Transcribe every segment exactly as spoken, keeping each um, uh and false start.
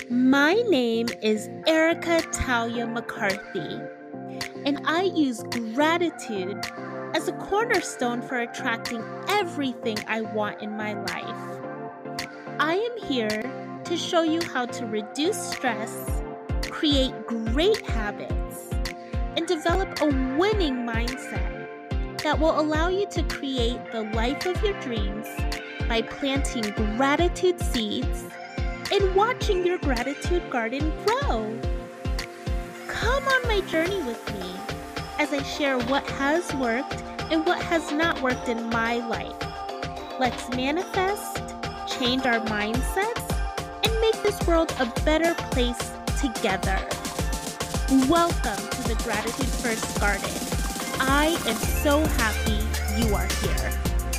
My name is Erica Talia McCarthy, and I use gratitude as a cornerstone for attracting everything I want in my life. I am here to show you how to reduce stress, create great habits, and develop a winning mindset that will allow you to create the life of your dreams by planting gratitude seeds and watching your gratitude garden grow. Come on my journey with me as I share what has worked and what has not worked in my life. Let's manifest, change our mindsets, and make this world a better place together. Welcome to the Gratitude First Garden. I am so happy you are here.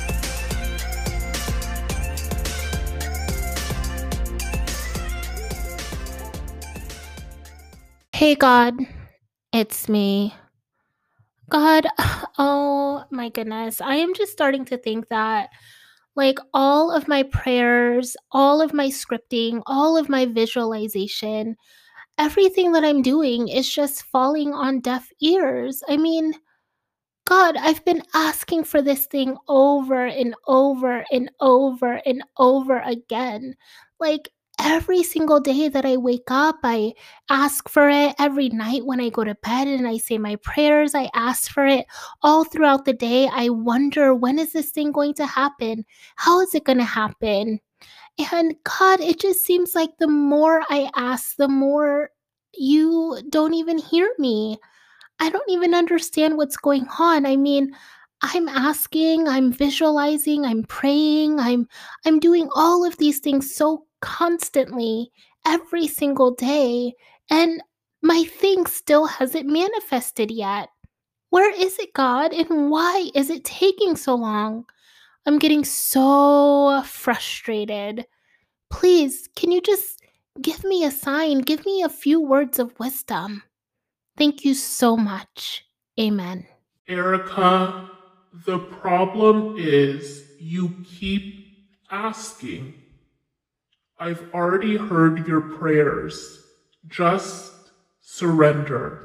Hey God, it's me. God, oh my goodness. I am just starting to think that like all of my prayers, all of my scripting, all of my visualization, everything that I'm doing is just falling on deaf ears. I mean, God, I've been asking for this thing over and over and over and over again. Like every single day that I wake up, I ask for it. Every night when I go to bed and I say my prayers, I ask for it. All throughout the day, I wonder, when is this thing going to happen? How is it going to happen? And God, it just seems like the more I ask, the more you don't even hear me. I don't even understand what's going on. I mean, I'm asking, I'm visualizing, I'm praying, I'm I'm doing all of these things so constantly every single day, and my thing still hasn't manifested yet. Where is it, God? And why is it taking so long? I'm getting so frustrated. Please, can you just give me a sign? Give me a few words of wisdom. Thank you so much. Amen. Erica, the problem is you keep asking. I've already heard your prayers. Just surrender.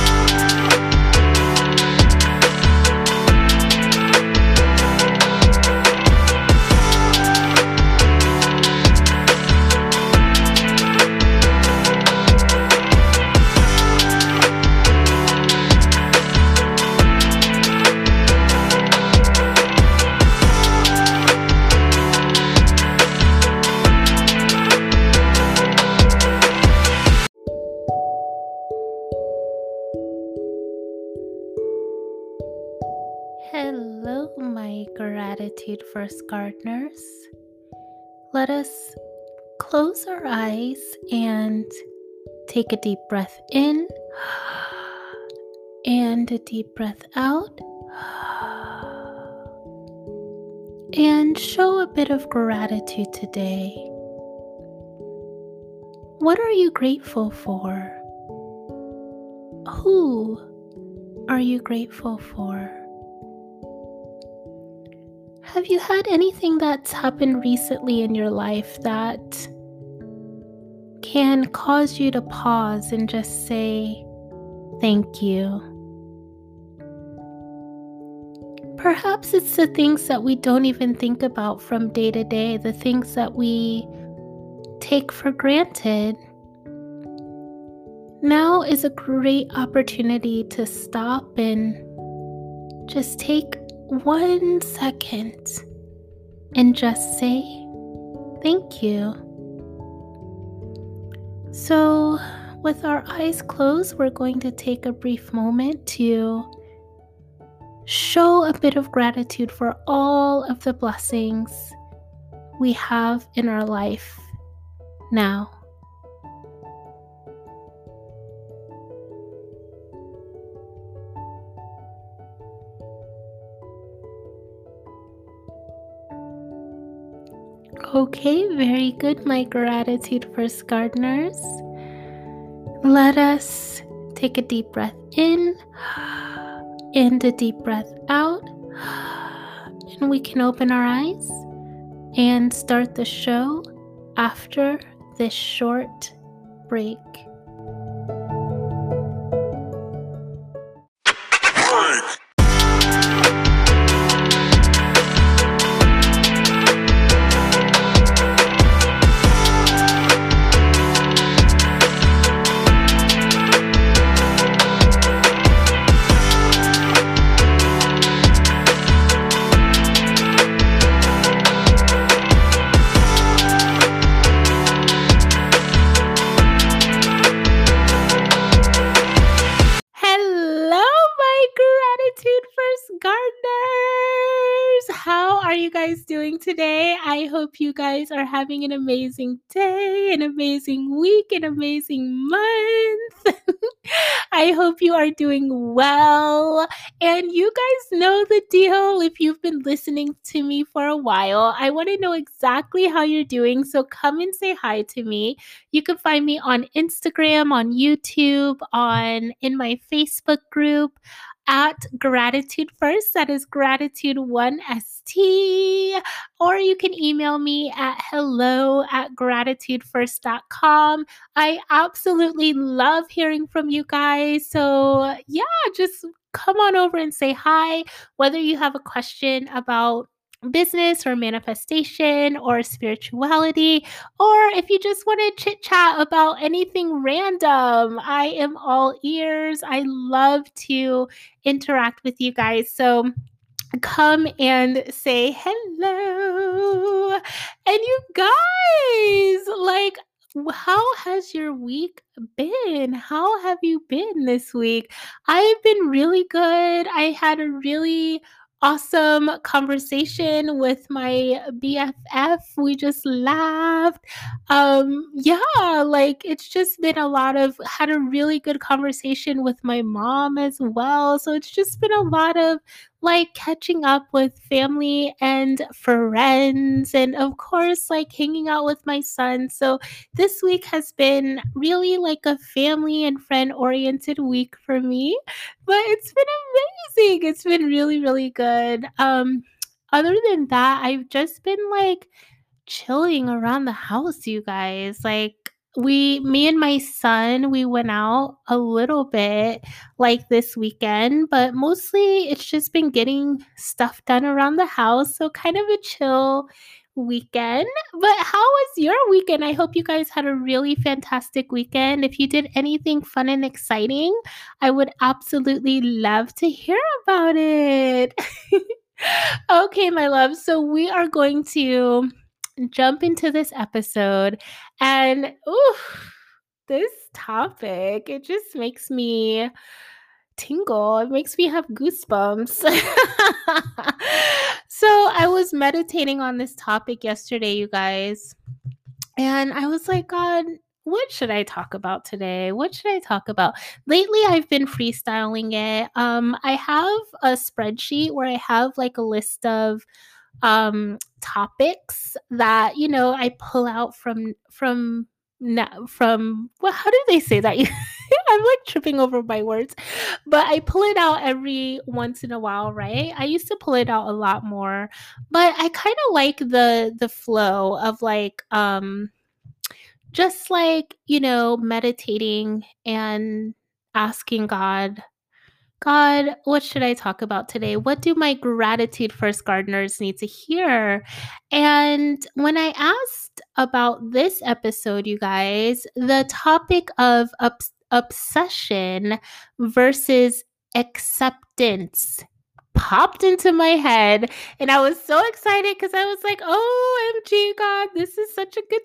Hello, my Gratitude First Gardeners. Let us close our eyes and take a deep breath in and a deep breath out. And show a bit of gratitude today. What are you grateful for? Who are you grateful for? Have you had anything that's happened recently in your life that can cause you to pause and just say, thank you? Perhaps it's the things that we don't even think about from day to day, the things that we take for granted. Now is a great opportunity to stop and just take one second and just say thank you. So, with our eyes closed, we're going to take a brief moment to show a bit of gratitude for all of the blessings we have in our life now. Okay, very good, my Gratitude First Gardeners. Let us take a deep breath in and a deep breath out. And we can open our eyes and start the show after this short break. Hello, my Gratitude First Gardeners! How are you guys doing today? I hope you guys are having an amazing day, an amazing week, an amazing month. I hope you are doing well. And you guys know the deal if you've been listening to me for a while. I want to know exactly how you're doing, so come and say hi to me. You can find me on Instagram, on YouTube, on in my Facebook group at Gratitude First. That is Gratitude one S T. Or you can email me at hello at gratitude first dot com. I absolutely love hearing from you guys. So yeah, just come on over and say hi, whether you have a question about business or manifestation or spirituality, or if you just want to chit chat about anything random. I am all ears. I love to interact with you guys. So come and say hello. And you guys, like, how has your week been? How have you been this week? I've been really good. I had a really awesome conversation with my B F F. We just laughed. Um, yeah, like it's just been a lot of had a really good conversation with my mom as well. So it's just been a lot of like catching up with family and friends, and of course, like hanging out with my son. So this week has been really like a family and friend oriented week for me, but it's been amazing. It's been really, really good. Um, other than that, I've just been like chilling around the house, you guys. Like we me and my son, we went out a little bit like this weekend, but mostly it's just been getting stuff done around the house. So kind of a chill weekend. But how was your weekend? I hope you guys had a really fantastic weekend. If you did anything fun and exciting, I would absolutely love to hear about it. Okay, my love. So we are going to jump into this episode, and ooh, this topic, it just makes me tingle. It makes me have goosebumps. So I was meditating on this topic yesterday, you guys, and I was like, God, what should I talk about today? What should I talk about? Lately, I've been freestyling it. Um, I have a spreadsheet where I have like a list of um topics that, you know, I pull out from from na- from well, how do they say that? I'm like tripping over my words, but I pull it out every once in a while, right? I used to pull it out a lot more, but I kind of like the the flow of like um just like, you know, meditating and asking God, God, what should I talk about today? What do my Gratitude First gardeners need to hear? And when I asked about this episode, you guys, the topic of obs- obsession versus acceptance popped into my head, and I was so excited because I was like, O M G, God, this is such a good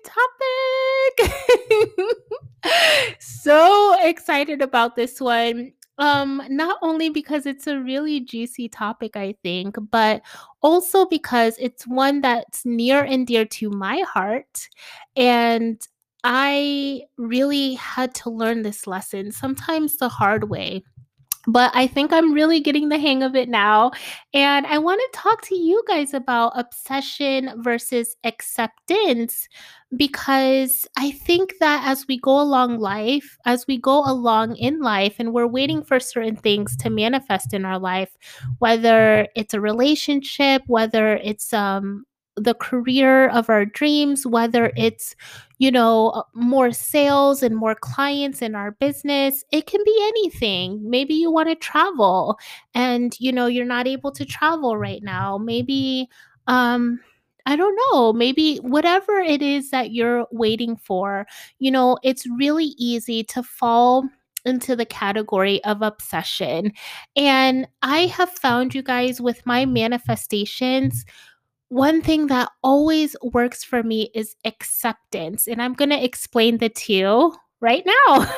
topic. So excited about this one. Um, not only because it's a really juicy topic, I think, but also because it's one that's near and dear to my heart. And I really had to learn this lesson, sometimes the hard way. But I think I'm really getting the hang of it now. And I want to talk to you guys about obsession versus acceptance, because I think that as we go along life, as we go along in life, and we're waiting for certain things to manifest in our life, whether it's a relationship, whether it's um the career of our dreams, whether it's, you know, uh, more sales and more clients in our business. It can be anything. Maybe you want to travel and, you know, you're not able to travel right now. Maybe, um, I don't know, maybe whatever it is that you're waiting for, you know, it's really easy to fall into the category of obsession. And I have found, you guys, with my manifestations, one thing that always works for me is acceptance. And I'm going to explain the two right now.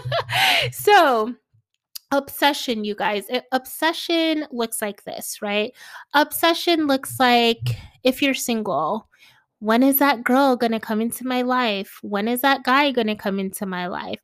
So, obsession, you guys, uh, obsession looks like this, right? Obsession looks like, if you're single, when is that girl going to come into my life? When is that guy going to come into my life?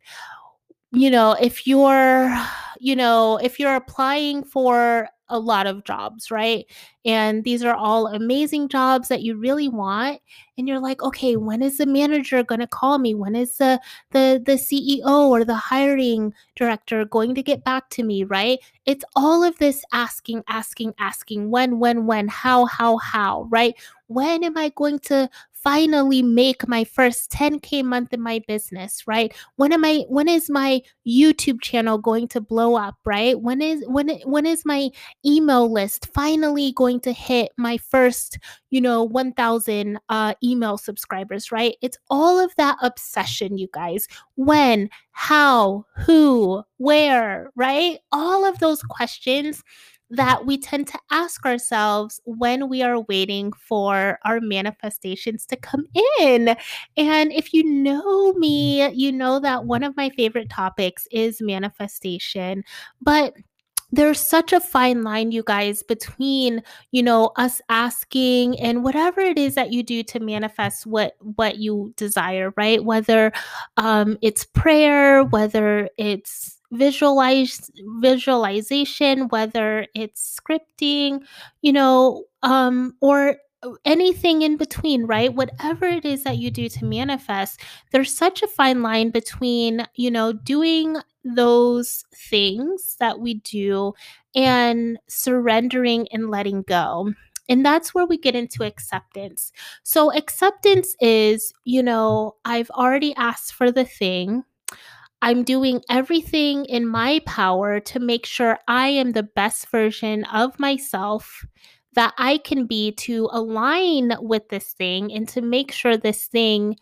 You know, if you're, you know, if you're applying for a lot of jobs, right? And these are all amazing jobs that you really want, and you're like, okay, when is the manager going to call me? When is the the the C E O or the hiring director going to get back to me, right? It's all of this asking, asking, asking, when, when, when, how, how, how, right? When am I going to finally make my first ten K month in my business, right? When am I when is my YouTube channel going to blow up, right? When is when when is my email list finally going to hit my first, you know, one thousand uh email subscribers, right? It's all of that obsession, you guys. When, how, who, where, right? All of those questions that we tend to ask ourselves when we are waiting for our manifestations to come in. And if you know me, you know that one of my favorite topics is manifestation. But there's such a fine line, you guys, between, you know, us asking and whatever it is that you do to manifest what what you desire, right? Whether um it's prayer, whether it's visualize visualization, whether it's scripting, you know, um or anything in between, right? Whatever it is that you do to manifest, there's such a fine line between, you know, doing those things that we do and surrendering and letting go. And that's where we get into acceptance. So, acceptance is, you know, I've already asked for the thing. I'm doing everything in my power to make sure I am the best version of myself that I can be, to align with this thing and to make sure this thing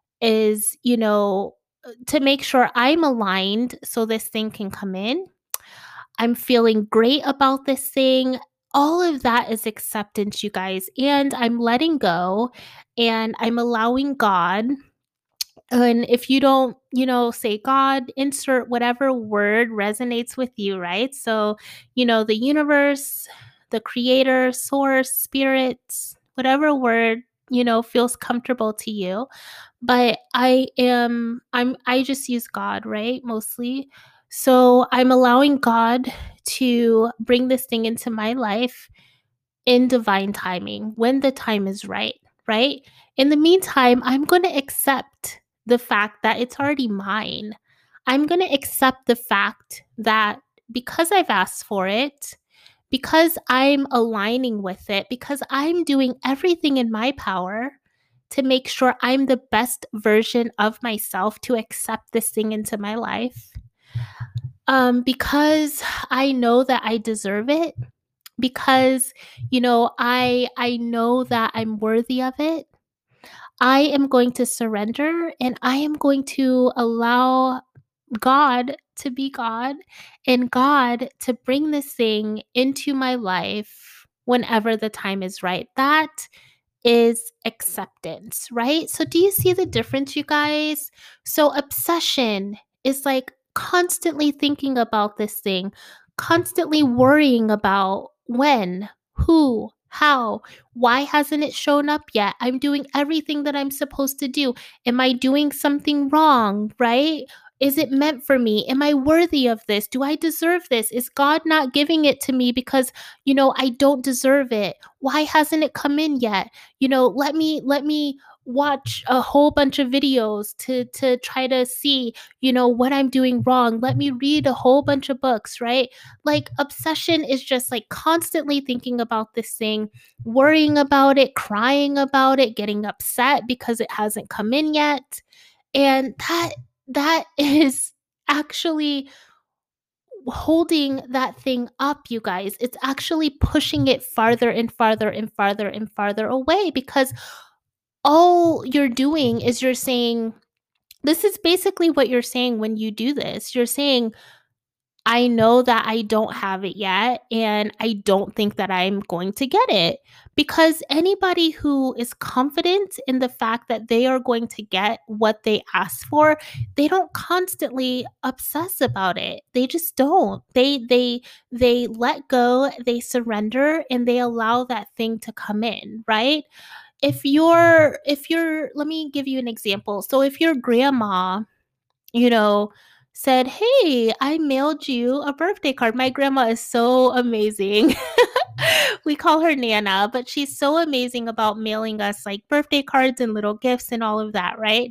is, you know, uh, to make sure I'm aligned so this thing can come in. I'm feeling great about this thing. All of that is acceptance, you guys. And I'm letting go and I'm allowing God. And if you don't, you know, say God, insert whatever word resonates with you, right? So, you know, the universe, the creator, source, spirits, whatever word, you know, feels comfortable to you. But I am, I'm, I just use God, right? Mostly. So I'm allowing God to bring this thing into my life in divine timing when the time is right, right? In the meantime, I'm going to accept the fact that it's already mine. I'm going to accept the fact that because I've asked for it, because I'm aligning with it, because I'm doing everything in my power to make sure I'm the best version of myself to accept this thing into my life. Um, because I know that I deserve it, because, you know, I I know that I'm worthy of it. I am going to surrender and I am going to allow God to be God and God to bring this thing into my life whenever the time is right. That is acceptance, right? So, do you see the difference, you guys? So, obsession is like constantly thinking about this thing, constantly worrying about when, who, how, why hasn't it shown up yet? I'm doing everything that I'm supposed to do. Am I doing something wrong, right? Is it meant for me? Am I worthy of this? Do I deserve this? Is God not giving it to me because, you know, I don't deserve it? Why hasn't it come in yet? You know, let me let me watch a whole bunch of videos to to try to see, you know, what I'm doing wrong. Let me read a whole bunch of books, right? Like obsession is just like constantly thinking about this thing, worrying about it, crying about it, getting upset because it hasn't come in yet. And that that is actually holding that thing up, you guys. It's actually pushing it farther and farther and farther and farther away, because all you're doing is you're saying, this is basically what you're saying when you do this. You're saying, I know that I don't have it yet, and I don't think that I'm going to get it. Because anybody who is confident in the fact that they are going to get what they ask for, they don't constantly obsess about it. They just don't. They they they let go, they surrender, and they allow that thing to come in, right? If you're if you're let me give you an example. So if your grandma, you know, said, "Hey, I mailed you a birthday card." My grandma is so amazing. We call her Nana, but she's so amazing about mailing us like birthday cards and little gifts and all of that, right?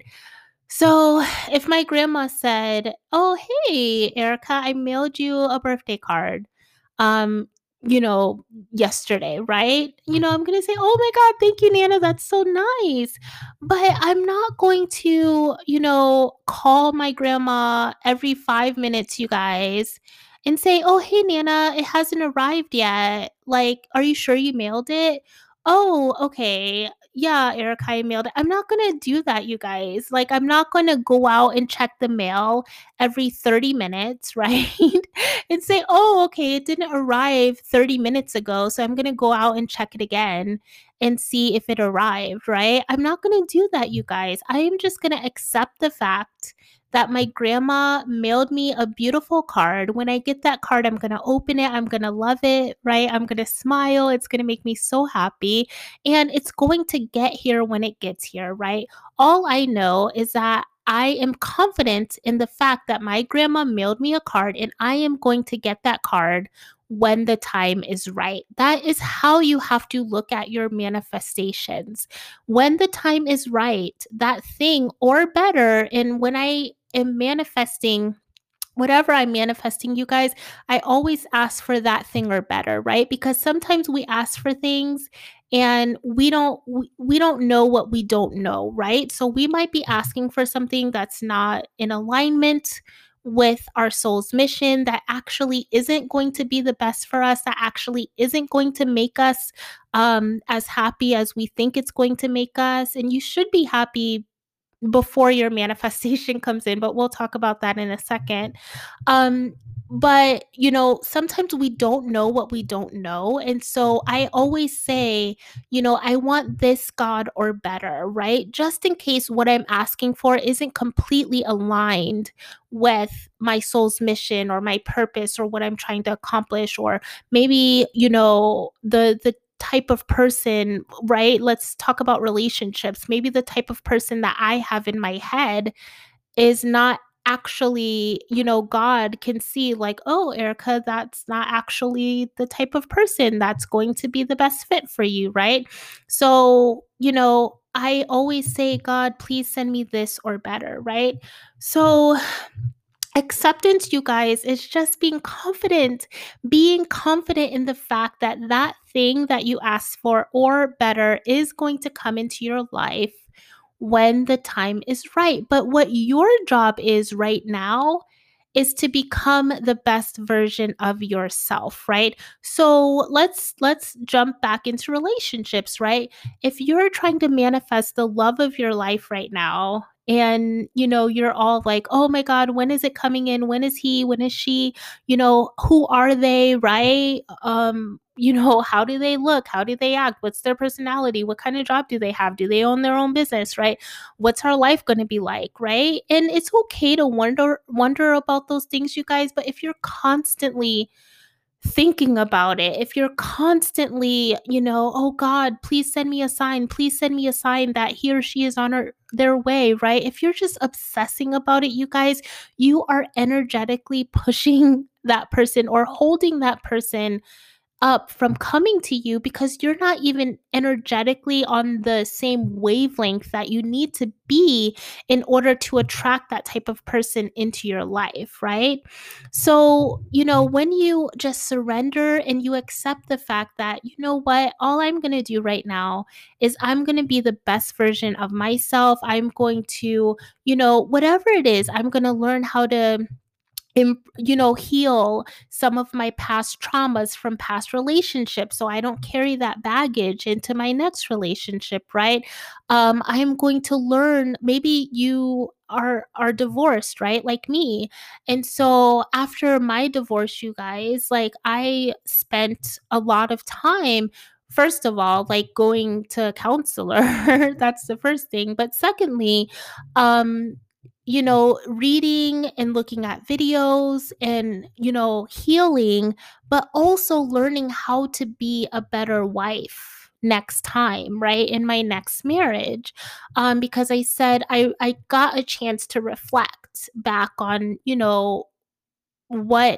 So if my grandma said, "Oh, hey, Erica, I mailed you a birthday card, um, you know, yesterday," right? You know, I'm going to say, "Oh my God, thank you, Nana. That's so nice." But I'm not going to, you know, call my grandma every five minutes, you guys, and say, "Oh, hey, Nana, it hasn't arrived yet. Like, are you sure you mailed it?" "Oh, okay. Yeah, Erica, I mailed it." I'm not gonna do that, you guys. Like, I'm not gonna go out and check the mail every thirty minutes, right? And say, "Oh, okay, it didn't arrive thirty minutes ago, so I'm gonna go out and check it again and see if it arrived," right? I'm not gonna do that, you guys. I am just gonna accept the fact that my grandma mailed me a beautiful card. When I get that card, I'm gonna open it, I'm gonna love it, right? I'm gonna smile. It's gonna make me so happy, and it's going to get here when it gets here, right? All I know is that I am confident in the fact that my grandma mailed me a card, and I am going to get that card when the time is right. That is how you have to look at your manifestations. When the time is right, that thing or better, and when I am manifesting whatever I'm manifesting, you guys, I always ask for that thing or better, right? Because sometimes we ask for things and we don't we, we don't know what we don't know, right? So we might be asking for something that's not in alignment with our soul's mission, that actually isn't going to be the best for us, that actually isn't going to make us um as happy as we think it's going to make us. And you should be happy before your manifestation comes in, but we'll talk about that in a second. Um, but you know, sometimes we don't know what we don't know. And so I always say, you know, I want this, God, or better, right? Just in case what I'm asking for isn't completely aligned with my soul's mission or my purpose or what I'm trying to accomplish, or maybe, you know, the the type of person, right? Let's talk about relationships. Maybe the type of person that I have in my head is not actually, you know, God can see like, "Oh, Erica, that's not actually the type of person that's going to be the best fit for you," right? So, you know, I always say, "God, please send me this or better," right? So acceptance, you guys, is just being confident, being confident in the fact that that thing that you asked for or better is going to come into your life when the time is right. But what your job is right now is to become the best version of yourself, right? So let's let's jump back into relationships, right? If you're trying to manifest the love of your life right now, and you know, you're all like, "Oh my God, when is it coming in? When is he? When is she? You know, who are they?" Right? Um, you know, how do they look? How do they act? What's their personality? What kind of job do they have? Do they own their own business, right? What's our life going to be like, right? And it's okay to wonder wonder about those things, you guys, but if you're constantly thinking about it, if you're constantly, you know, "Oh God, please send me a sign, please send me a sign that he or she is on her, their way," right? If you're just obsessing about it, you guys, you are energetically pushing that person or holding that person up from coming to you because you're not even energetically on the same wavelength that you need to be in order to attract that type of person into your life, right? So, you know, when you just surrender and you accept the fact that, you know what, all I'm going to do right now is I'm going to be the best version of myself. I'm going to, you know, whatever it is, I'm going to learn how to im- you know, heal some of my past traumas from past relationships so I don't carry that baggage into my next relationship, right? um I'm going to learn. Maybe you are are divorced, right, like me. And so after my divorce, you guys, like, I spent a lot of time, first of all, like, going to a counselor. That's the first thing. But secondly, um you know, reading and looking at videos and, you know, healing, but also learning how to be a better wife next time, right? In my next marriage. Um, because I said I, I got a chance to reflect back on, you know, what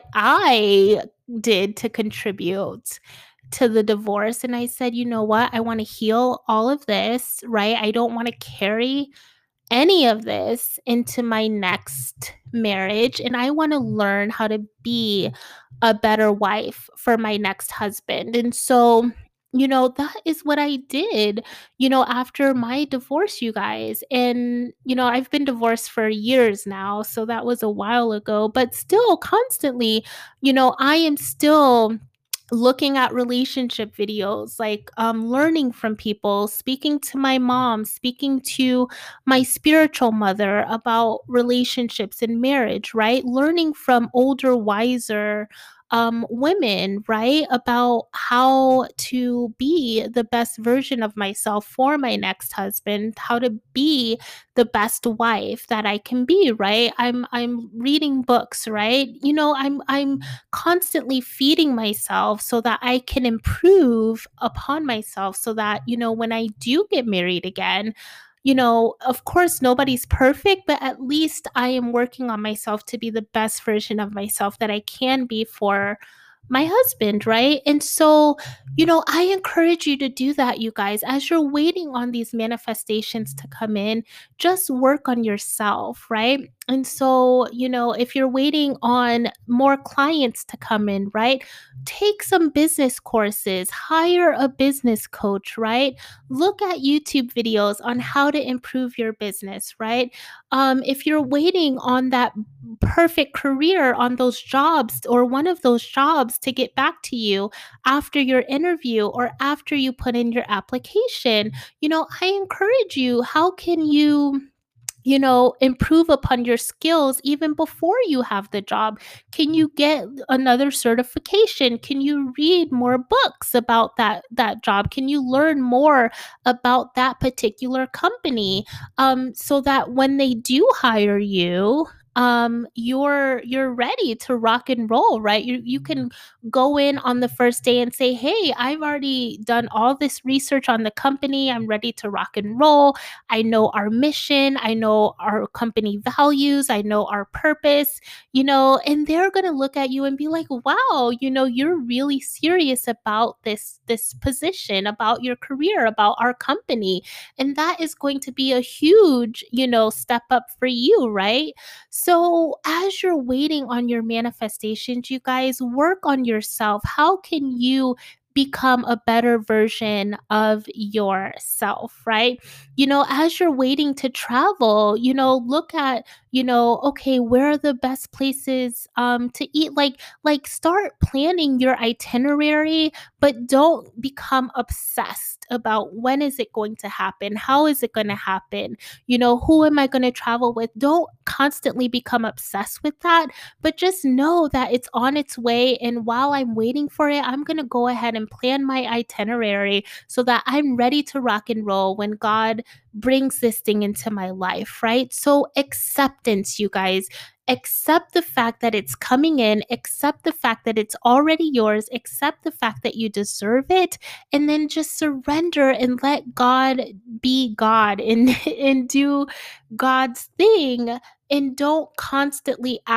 I did to contribute to the divorce. And I said, you know what? I want to heal all of this, right? I don't want to carry any of this into my next marriage. And I want to learn how to be a better wife for my next husband. And so, you know, that is what I did, you know, after my divorce, you guys. And, you know, I've been divorced for years now. So that was a while ago, but still constantly, you know, I am still looking at relationship videos, like, um learning from people, speaking to my mom, speaking to my spiritual mother about relationships and marriage, right? Learning from older, wiser um, women, right? About how to be the best version of myself for my next husband, how to be the best wife that I can be, right? I'm I'm reading books, right? You know, I'm I'm constantly feeding myself so that I can improve upon myself so that, you know, when I do get married again, you know, of course, nobody's perfect, but at least I am working on myself to be the best version of myself that I can be for my husband, right? And so, you know, I encourage you to do that, you guys. As you're waiting on these manifestations to come in, just work on yourself, right? And so, you know, if you're waiting on more clients to come in, right? Take some business courses, hire a business coach, right? Look at YouTube videos on how to improve your business, right? Um, if you're waiting on that perfect career, on those jobs or one of those jobs to get back to you after your interview or after you put in your application, you know, I encourage you, how can you, you know, improve upon your skills even before you have the job? Can you get another certification? Can you read more books about that that job? Can you learn more about that particular company, um, so that when they do hire you, um you're you're ready to rock and roll, right? You you can go in on the first day and say, hey, I've already done all this research on the company, I'm ready to rock and roll. I know our mission, I know our company values, I know our purpose, you know, and they're going to look at you and be like, "Wow, you know, you're really serious about this this position, about your career, about our company." And that is going to be a huge, you know, step up for you, right? So, as you're waiting on your manifestations, you guys, work on yourself. How can you become a better version of yourself, right? You know, as you're waiting to travel, you know, look at, you know, okay, where are the best places um to eat? Like like start planning your itinerary, but don't become obsessed about when is it going to happen? How is it going to happen? You know, who am I going to travel with? Don't constantly become obsessed with that, but just know that it's on its way. And while I'm waiting for it, I'm going to go ahead and plan my itinerary so that I'm ready to rock and roll when God brings this thing into my life, right? So, acceptance, you guys. Accept the fact that it's coming in, accept the fact that it's already yours, accept the fact that you deserve it, and then just surrender and let God be God and, and do God's thing. And don't constantly ask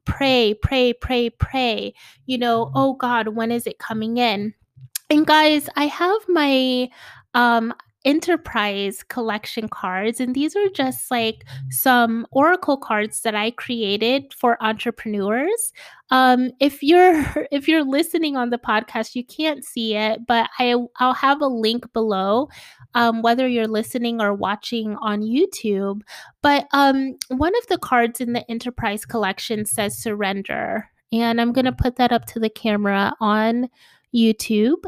pray, pray, pray, pray, you know, oh God, when is it coming in? And guys, I have my um enterprise collection cards, and these are just like some oracle cards that I created for entrepreneurs. Um if you're if you're listening on the podcast, you can't see it, but I I'll have a link below, um whether you're listening or watching on YouTube. But um one of the cards in the enterprise collection says surrender, and I'm going to put that up to the camera on YouTube.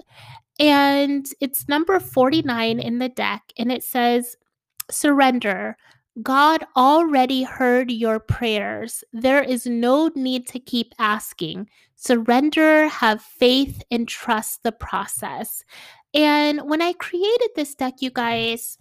And it's number forty-nine in the deck, and it says, surrender. God already heard your prayers. There is no need to keep asking. Surrender, have faith, and trust the process. And when I created this deck, you guys,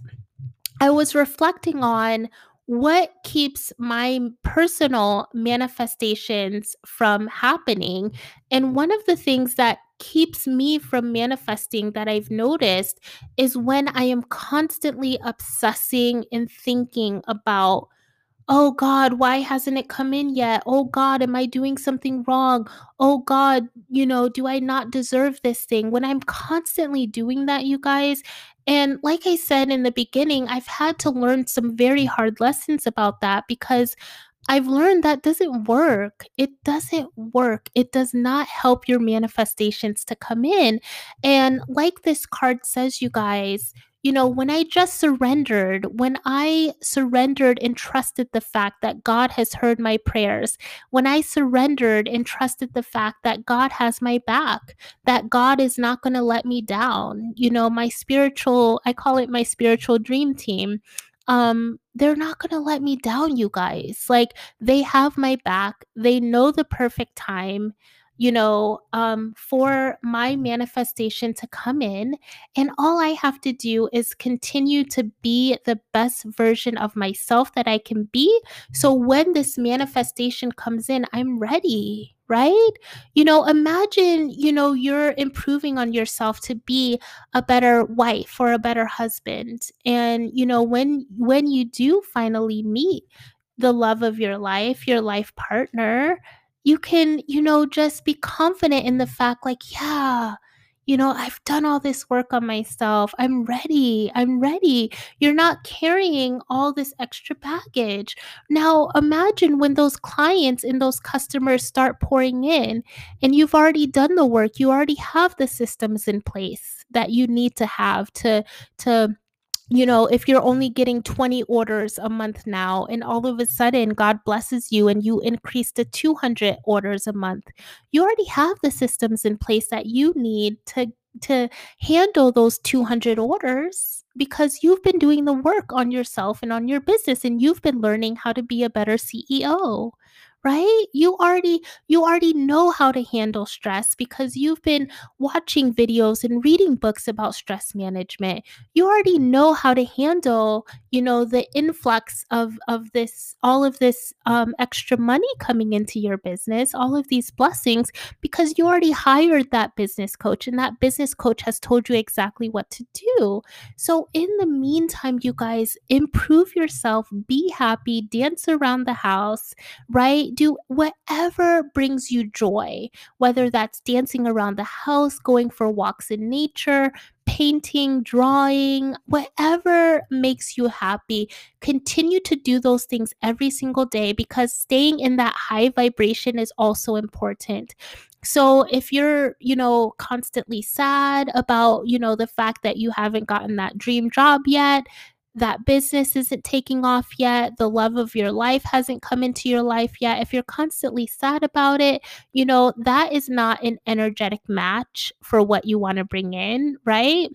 I was reflecting on what keeps my personal manifestations from happening. And one of the things that keeps me from manifesting that I've noticed is when I am constantly obsessing and thinking about, oh God, why hasn't it come in yet? Oh God, am I doing something wrong? Oh God, you know, do I not deserve this thing? When I'm constantly doing that, you guys, and like I said in the beginning, I've had to learn some very hard lessons about that, because I've learned that doesn't work. It doesn't work. It does not help your manifestations to come in. And like this card says, you guys, you know, when I just surrendered, when I surrendered and trusted the fact that God has heard my prayers, when I surrendered and trusted the fact that God has my back, that God is not going to let me down, you know, my spiritual, I call it my spiritual dream team. Um, they're not going to let me down, you guys. Like, they have my back. They know the perfect time, you know, um, for my manifestation to come in. And all I have to do is continue to be the best version of myself that I can be. So when this manifestation comes in, I'm ready, right? You know, imagine, you know, you're improving on yourself to be a better wife or a better husband. And, you know, when when you do finally meet the love of your life, your life partner, you can, you know, just be confident in the fact, like, yeah, you know, I've done all this work on myself. I'm ready. I'm ready. You're not carrying all this extra baggage. Now, imagine when those clients and those customers start pouring in, and you've already done the work. You already have the systems in place that you need to have to to you know, if you're only getting twenty orders a month now, and all of a sudden God blesses you and you increase to two hundred orders a month, you already have the systems in place that you need to to handle those two hundred orders, because you've been doing the work on yourself and on your business, and you've been learning how to be a better C E O. Right? You already you already know how to handle stress because you've been watching videos and reading books about stress management. You already know how to handle, you know, the influx of of this, all of this um, extra money coming into your business, all of these blessings, because you already hired that business coach, and that business coach has told you exactly what to do. So in the meantime, you guys, improve yourself, be happy, dance around the house, right? Do whatever brings you joy, whether that's dancing around the house, going for walks in nature, painting, drawing, whatever makes you happy. Continue to do those things every single day, because staying in that high vibration is also important. So if you're, you know, constantly sad about, you know, the fact that you haven't gotten that dream job yet, that business isn't taking off yet, the love of your life hasn't come into your life yet, if you're constantly sad about it, you know, that is not an energetic match for what you want to bring in, right?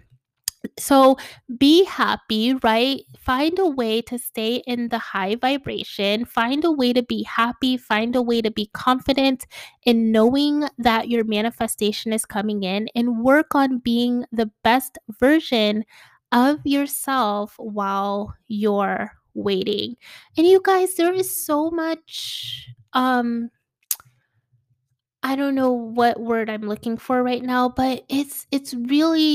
So be happy, right? Find a way to stay in the high vibration, find a way to be happy, find a way to be confident in knowing that your manifestation is coming in, and work on being the best version of yourself while you're waiting. And you guys, there is so much um I don't know what word I'm looking for right now, but it's it's really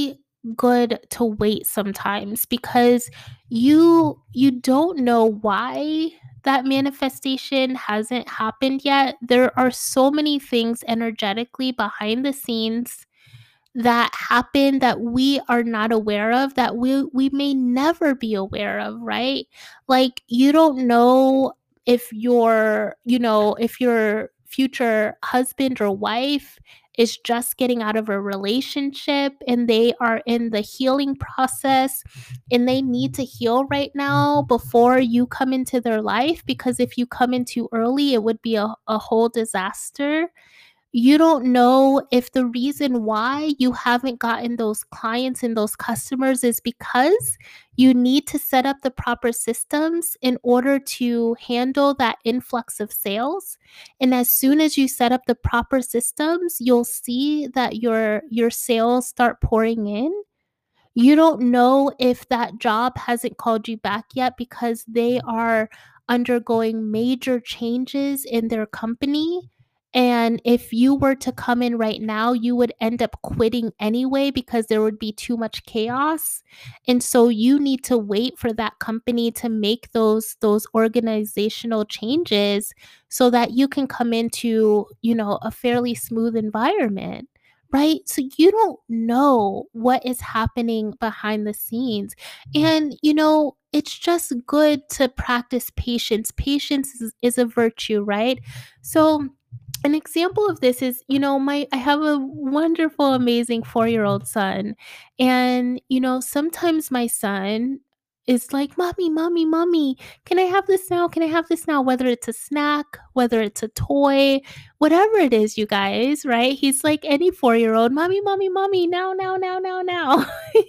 good to wait sometimes because you you don't know why that manifestation hasn't happened yet. There are so many things energetically behind the scenes that happen that we are not aware of, that we we may never be aware of, right? Like you don't know if your, you know, if your future husband or wife is just getting out of a relationship and they are in the healing process and they need to heal right now before you come into their life, because if you come in too early it would be a, a whole disaster. You don't know if the reason why you haven't gotten those clients and those customers is because you need to set up the proper systems in order to handle that influx of sales. And as soon as you set up the proper systems, you'll see that your your sales start pouring in. You don't know if that job hasn't called you back yet because they are undergoing major changes in their company. And if you were to come in right now, you would end up quitting anyway because there would be too much chaos. And so you need to wait for that company to make those those organizational changes so that you can come into, you know, a fairly smooth environment. Right? So you don't know what is happening behind the scenes. And, you know, it's just good to practice patience. Patience is, is a virtue, right? So, an example of this is, you know, my I have a wonderful, amazing four-year-old son. And, you know, sometimes my son is like, "Mommy, mommy, mommy, can I have this now? Can I have this now?" Whether it's a snack, whether it's a toy, whatever it is, you guys, right? He's like any four-year-old, "Mommy, mommy, mommy, now, now, now, now, now."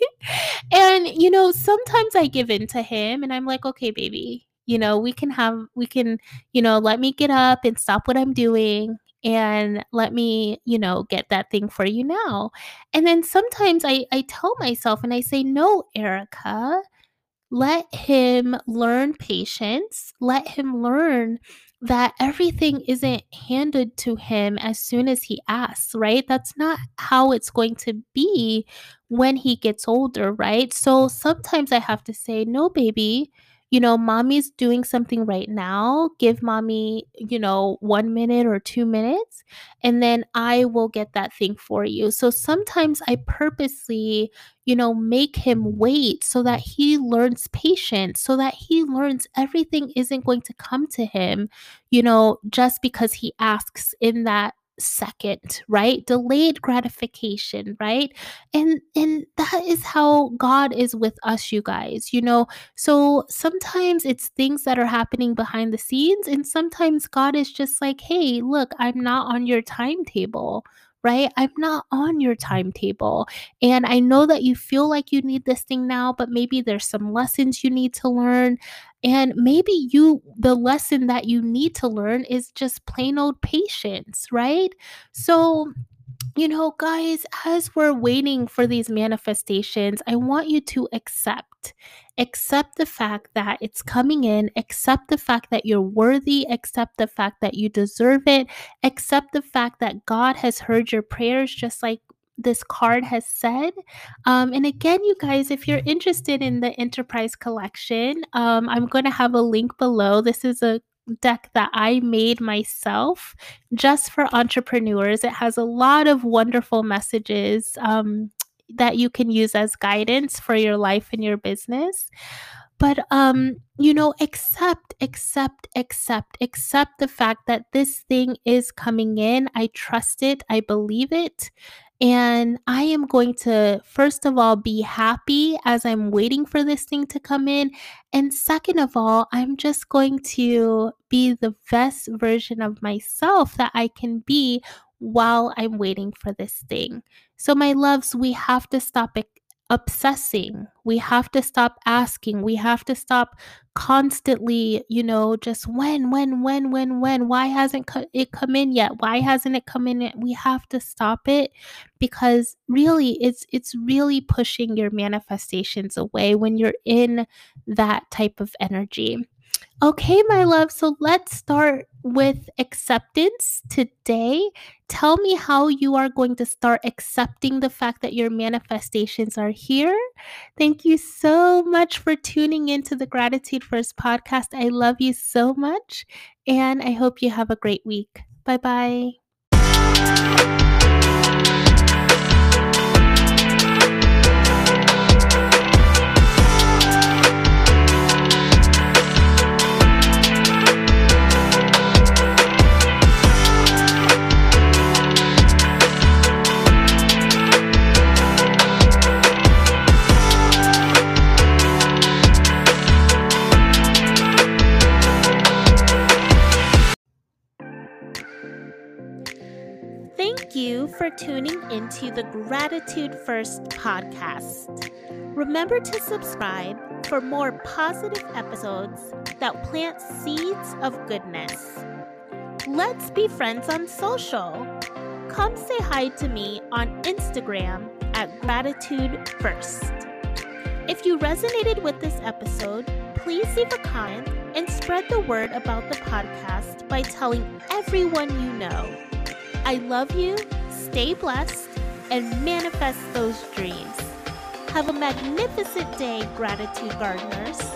And, you know, sometimes I give in to him and I'm like, "Okay, baby, you know, we can have we can, you know, let me get up and stop what I'm doing and let me, you know, get that thing for you now." And then sometimes I I tell myself and I say, "No, Erica, let him learn patience. Let him learn that everything isn't handed to him as soon as he asks, right? That's not how it's going to be when he gets older, right? So sometimes I have to say, no, baby, you know, mommy's doing something right now. Give mommy, you know, one minute or two minutes, and then I will get that thing for you. So sometimes I purposely, you know, make him wait so that he learns patience, so that he learns everything isn't going to come to him, you know, just because he asks in that second, right? Delayed gratification, right? And and that is how God is with us, you guys, you know. So sometimes it's things that are happening behind the scenes, and sometimes God is just like, "Hey, look, I'm not on your timetable." Right? I'm not on your timetable. And I know that you feel like you need this thing now, but maybe there's some lessons you need to learn. And maybe you, the lesson that you need to learn is just plain old patience, right? So, you know, guys, as we're waiting for these manifestations, I want you to accept. Accept the fact that it's coming in, accept the fact that you're worthy, accept the fact that you deserve it, accept the fact that God has heard your prayers, just like this card has said. Um, and again, you guys, if you're interested in the Enterprise Collection, um, I'm going to have a link below. This is a deck that I made myself just for entrepreneurs. It has a lot of wonderful messages um, that you can use as guidance for your life and your business. But um, you know, accept, accept, accept, accept the fact that this thing is coming in. I trust it, I believe it. And I am going to, first of all, be happy as I'm waiting for this thing to come in. And second of all, I'm just going to be the best version of myself that I can be while I'm waiting for this thing. So, my loves, we have to stop it obsessing. We have to stop asking. We have to stop constantly, you know, just when, when, when, when, when. Why hasn't co- it come in yet? Why hasn't it come in yet? We have to stop it because really it's it's really pushing your manifestations away when you're in that type of energy. Okay, my love. So let's start with acceptance today. Tell me how you are going to start accepting the fact that your manifestations are here. Thank you so much for tuning into the Gratitude First podcast. I love you so much, and I hope you have a great week. Bye bye. Thank you for tuning into the Gratitude First podcast. Remember to subscribe for more positive episodes that plant seeds of goodness. Let's be friends on social. Come say hi to me on Instagram at Gratitude First. If you resonated with this episode, please leave a comment and spread the word about the podcast by telling everyone you know. I love you, stay blessed, and manifest those dreams. Have a magnificent day, Gratitude Gardeners.